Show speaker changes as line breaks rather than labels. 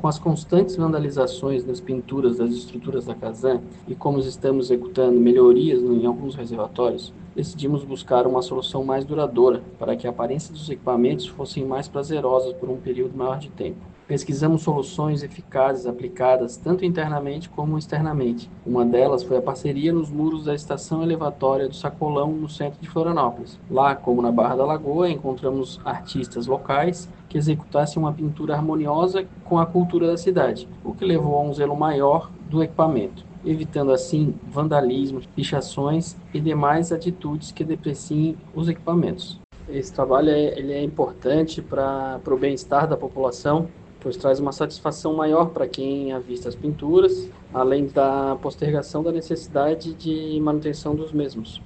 Com as constantes vandalizações das pinturas das estruturas da Casan e como estamos executando melhorias em alguns reservatórios, decidimos buscar uma solução mais duradoura para que a aparência dos equipamentos fossem mais prazerosas por um período maior de tempo. Pesquisamos soluções eficazes aplicadas tanto internamente como externamente. Uma delas foi a parceria nos muros da estação elevatória do Sacolão, no centro de Florianópolis. Lá, como na Barra da Lagoa, encontramos artistas locais que executassem uma pintura harmoniosa com a cultura da cidade, o que levou a um zelo maior do equipamento, evitando assim vandalismo, pichações e demais atitudes que depreciem os equipamentos. Esse trabalho ele é importante para o bem-estar da população, pois traz uma satisfação maior para quem avista as pinturas, além da postergação da necessidade de manutenção dos mesmos.